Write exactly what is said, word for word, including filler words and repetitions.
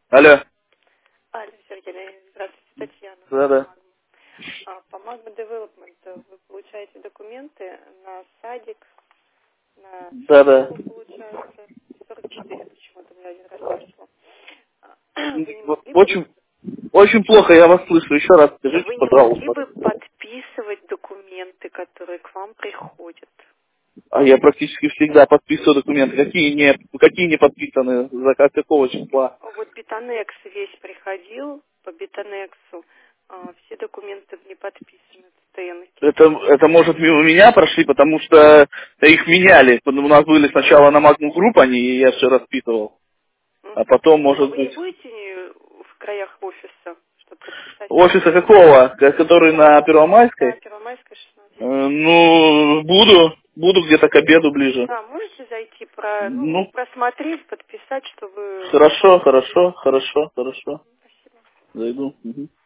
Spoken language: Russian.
Алло. Алло, Сергей, здравствуйте, Татьяна. Да-да. А, по Magma Development вы получаете документы на садик, на Да-да. школу, получается, сорок четыре почему-то мне один раз пришло. А, Вы не могли бы, Очень, очень плохо я вас слышу. Еще раз скажите, вы не могли пожалуйста. бы подписывать документы, которые к вам приходят? А я практически всегда подписываю документы. Какие не, какие не подписаны? За как- какого числа? Вот Битанекс весь приходил, по Битанексу а, все документы не подписаны, стенки. Это, это может мимо меня прошли, потому что их меняли. У нас были сначала на Magnum Group они, и я все расписывал. А Мгм. потом, А может вы не быть, будете не в краях офиса, чтобы подписать офиса документы? какого? Ко- Который на Да, Первомайской? Первомайская, Э, шестнадцать. Ну, буду. Буду где-то к обеду ближе. Да, можете зайти, про, ну, Ну, просмотреть, подписать, чтобы хорошо, вам... хорошо, хорошо, хорошо. Спасибо. Зайду. Мгм.